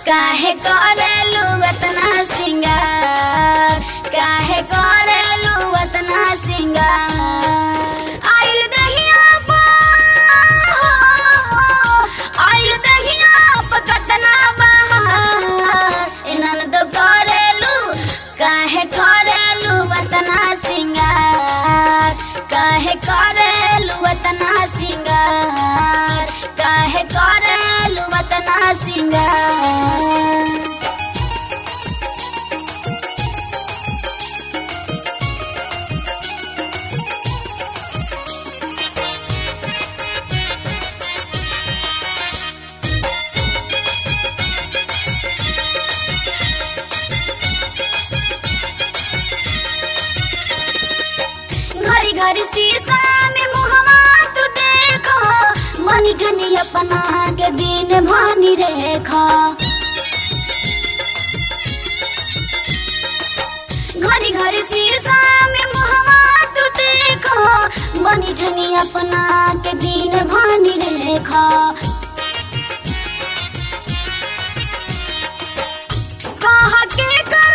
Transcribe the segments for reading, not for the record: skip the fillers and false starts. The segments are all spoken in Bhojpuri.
काहे करेलू अतना सिंगार, काहे करेलू अतना सिंगार। आइल दहिया पा आइल दहिया पा कतना बहार, ननद करेलू काहे करेलू अतना सिंगार, काहे करेलू अतना सिंगार, काहे करेलू अतना सिंगार। घरी घरी शीशा में मुहवा तू देखा, मनी ठनी अपना के दिन भानी रेखा। घरी घरी शीशा में मुहवा तू देखा, मनी ठनी अपना के दिन भानी रेखा। कहा के कर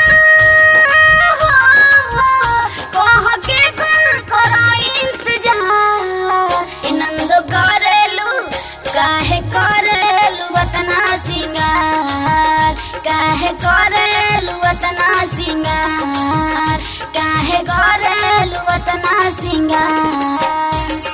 काहे करेलू अतना सिंगार, काहे करेलू अतना सिंगार, काहे करेलू अतना सिंगार।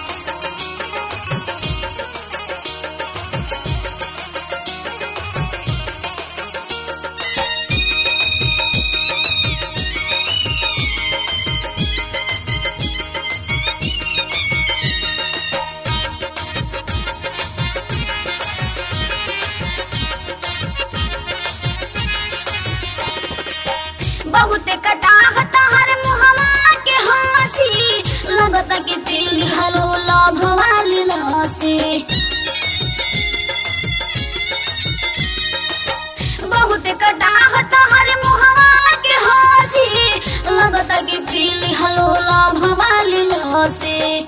बहुत कटाहता हर मुहवा के हंसी, लगता कि दिल हलो लभ वाली लसी। बहुत कटाहता हर मुहवा के हंसी, लगता कि दिल हलो लभ वाली लसी।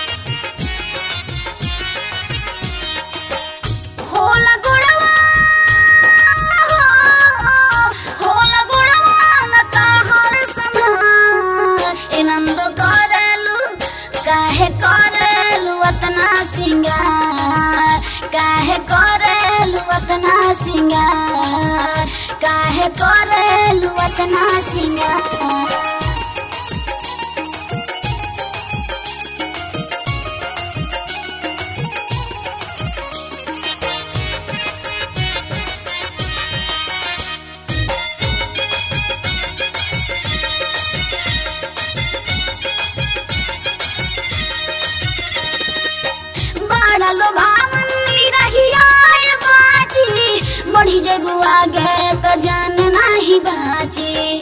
होला गुड़वा काहे करेलू अतना सिंगार, काहे करेलू अतना सिंगार, काहे करेलू अतना सिंगार। लो भावन रहिया बाची, बढ़ी जगू आगे तो जान नहीं बाची।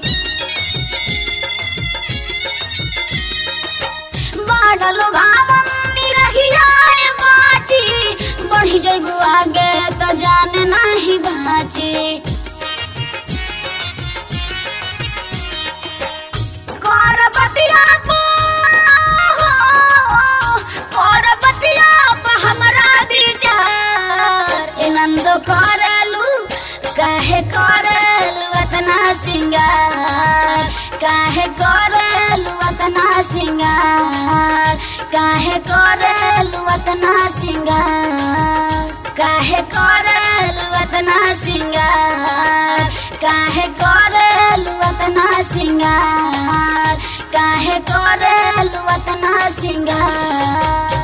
बाडलो भावन रहिया बाची, बढ़ी जगू आगे तो जान नहीं बाची। कर बतिया करेलू काहे करेलू अतना सिंगार, काहे करेलू अतना सिंगार, काहे करेलू अतना सिंगार, काहे करेलू अतना सिंगार, काहे करेलू अतना सिंगार, काहे करेलू अतना सिंगार।